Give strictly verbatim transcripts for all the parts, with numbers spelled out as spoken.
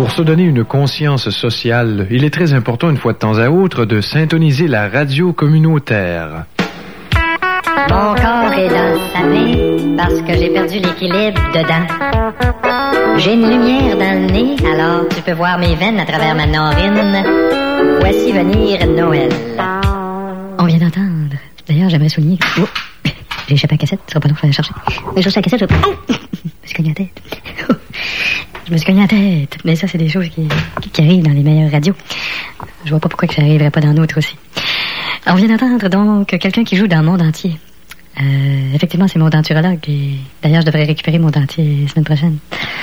Pour se donner une conscience sociale, il est très important une fois de temps à autre de syntoniser la radio communautaire. Mon corps est dans sa main parce que j'ai perdu l'équilibre dedans. J'ai une lumière dans le nez, alors tu peux voir mes veines à travers ma narine. Voici venir Noël. On vient d'entendre. D'ailleurs, j'aimerais souligner que... Oh, j'ai échappé à la cassette, ce sera pas long, je vais aller chercher. Mais je suis à la cassette, je... Oh, je me suis cogné la tête. Je me suis cogné la tête. Mais ça, c'est des choses qui, qui arrivent dans les meilleures radios. Je vois pas pourquoi que ça arriverait pas dans d'autres aussi. On vient d'entendre donc quelqu'un qui joue dans le monde entier. Euh, effectivement, c'est mon denturologue. Et d'ailleurs, je devrais récupérer mon dentier la semaine prochaine.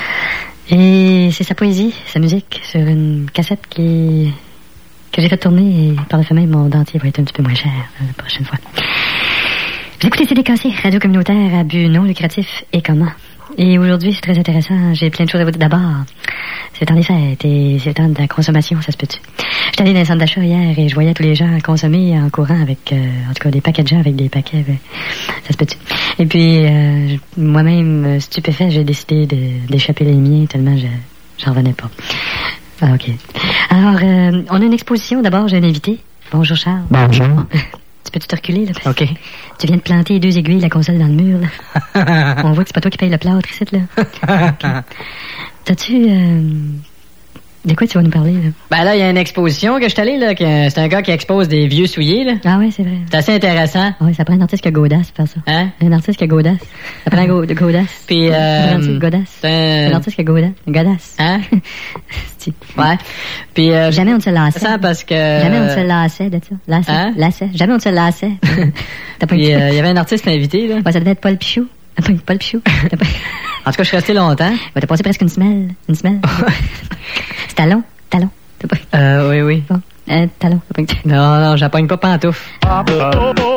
Et c'est sa poésie, sa musique, sur une cassette qui que j'ai fait tourner. Et par le fait même, mon dentier va être un petit peu moins cher euh, la prochaine fois. Vous écoutez C D K C, radio communautaire à but non lucratif et commun. Et aujourd'hui, c'est très intéressant. J'ai plein de choses à vous dire. D'abord, c'est le temps des fêtes et c'est le temps de la consommation, ça se peut-tu. J'étais allé dans les centres d'achat hier et je voyais tous les gens consommer en courant avec, euh, en tout cas, des paquets de gens avec des paquets. Euh, ça se peut-tu. Et puis, euh, moi-même, stupéfait, j'ai décidé de, d'échapper les miens tellement je, j'en revenais pas. Ah, OK. Alors, euh, on a une exposition. D'abord, j'ai un invité. Bonjour, Charles. Bonjour. Tu peux-tu te reculer, là? OK. Tu viens de planter deux aiguilles, la console dans le mur, là. On voit que c'est pas toi qui paye le plâtre ici, là. Okay. T'as-tu... Euh... De quoi tu vas nous parler, là? Ben là, il y a une exposition que je suis allé, là. Que c'est un gars qui expose des vieux souliers, là. Ah ouais, c'est vrai. C'est assez intéressant. Oui, ça prend un artiste qui a Gaudasse pour faire ça. Hein? Un artiste qui a Gaudasse. Ça prend un go- de Gaudasse. Puis, euh... Un artiste Gaudasse. C'est un artiste qui a Gaudasse. Gaudasse. Hein? Ouais. Puis, euh... Jamais on ne se lassait. Ça, parce que... Jamais on ne se lassait de ça. Lassait. Hein? Lassait. Jamais on ne se lassait. T'as pas Puis, il euh, y avait un artiste invité, là. Ouais, ça devait être Paul Pichou. Paul Pichou. En tout cas, je suis resté longtemps. Ouais, t'as passé presque une semaine. Une semaine. C'est talon. Talon. Euh, oui, oui. Bon. Euh, talon. Non, non, j'appogne pas pantoufle.